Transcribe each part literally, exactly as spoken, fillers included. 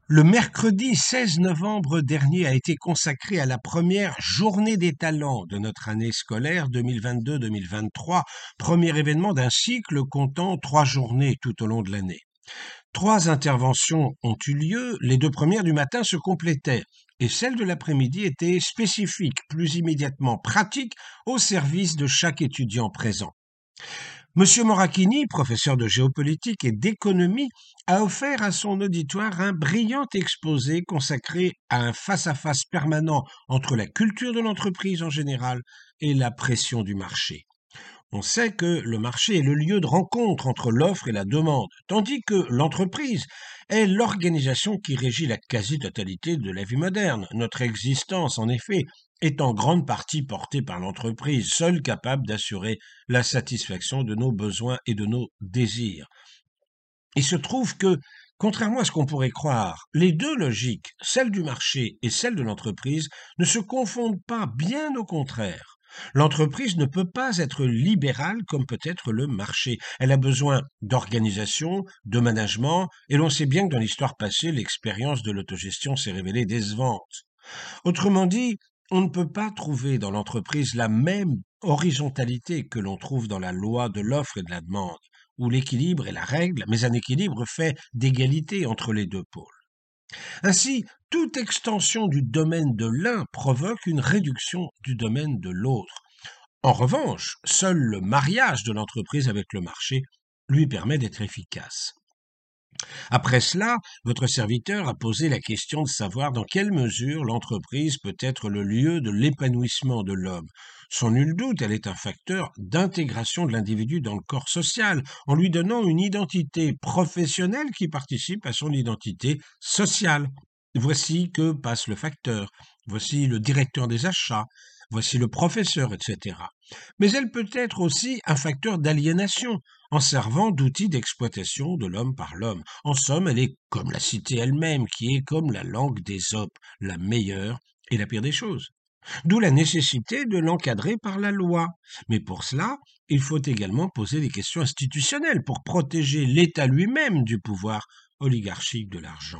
Le mercredi seize novembre dernier a été consacré à la première Journée des talents de notre année scolaire deux mille vingt-deux deux mille vingt-trois, premier événement d'un cycle comptant trois journées tout au long de l'année. Trois interventions ont eu lieu, les deux premières du matin se complétaient, et celle de l'après-midi était spécifique, plus immédiatement pratique, au service de chaque étudiant présent. Monsieur Morachini, professeur de géopolitique et d'économie, a offert à son auditoire un brillant exposé consacré à un face-à-face permanent entre la culture de l'entreprise en général et la pression du marché. On sait que le marché est le lieu de rencontre entre l'offre et la demande, tandis que l'entreprise est l'organisation qui régit la quasi-totalité de la vie moderne. Notre existence, en effet, est en grande partie portée par l'entreprise, seule capable d'assurer la satisfaction de nos besoins et de nos désirs. Il se trouve que, contrairement à ce qu'on pourrait croire, les deux logiques, celle du marché et celle de l'entreprise, ne se confondent pas, bien au contraire. L'entreprise ne peut pas être libérale comme peut être le marché. Elle a besoin d'organisation, de management, et l'on sait bien que dans l'histoire passée, l'expérience de l'autogestion s'est révélée décevante. Autrement dit, on ne peut pas trouver dans l'entreprise la même horizontalité que l'on trouve dans la loi de l'offre et de la demande, où l'équilibre est la règle, mais un équilibre fait d'égalité entre les deux pôles. Ainsi, toute extension du domaine de l'un provoque une réduction du domaine de l'autre. En revanche, seul le mariage de l'entreprise avec le marché lui permet d'être efficace. Après cela, votre serviteur a posé la question de savoir dans quelle mesure l'entreprise peut être le lieu de l'épanouissement de l'homme. Sans nul doute, elle est un facteur d'intégration de l'individu dans le corps social, en lui donnant une identité professionnelle qui participe à son identité sociale. Voici que passe le facteur, voici le directeur des achats, voici le professeur, et cetera. Mais elle peut être aussi un facteur d'aliénation, en servant d'outil d'exploitation de l'homme par l'homme. En somme, elle est comme la cité elle-même, qui est comme la langue d'Ésope, la meilleure et la pire des choses. D'où la nécessité de l'encadrer par la loi. Mais pour cela, il faut également poser des questions institutionnelles pour protéger l'État lui-même du pouvoir oligarchique de l'argent.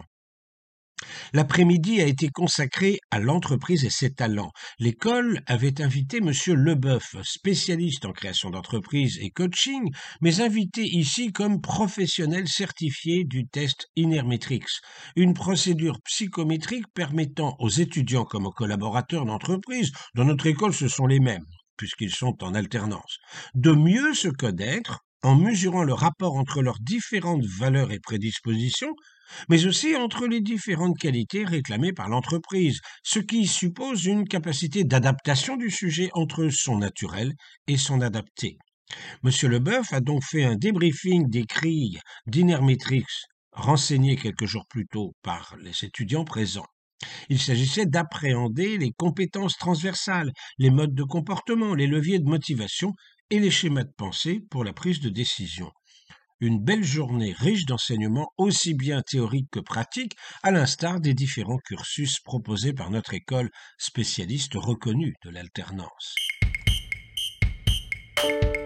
L'après-midi a été consacré à l'entreprise et ses talents. L'école avait invité Monsieur Leboeuf, spécialiste en création d'entreprise et coaching, mais invité ici comme professionnel certifié du test Inermetrix, une procédure psychométrique permettant aux étudiants comme aux collaborateurs d'entreprise, dans notre école ce sont les mêmes, puisqu'ils sont en alternance, de mieux se connaître en mesurant le rapport entre leurs différentes valeurs et prédispositions, mais aussi entre les différentes qualités réclamées par l'entreprise, ce qui suppose une capacité d'adaptation du sujet entre son naturel et son adapté. Monsieur Leboeuf a donc fait un débriefing des grilles d'Inermetrix renseignées quelques jours plus tôt par les étudiants présents. Il s'agissait d'appréhender les compétences transversales, les modes de comportement, les leviers de motivation et les schémas de pensée pour la prise de décision. Une belle journée riche d'enseignements aussi bien théoriques que pratiques, à l'instar des différents cursus proposés par notre école spécialiste reconnue de l'alternance.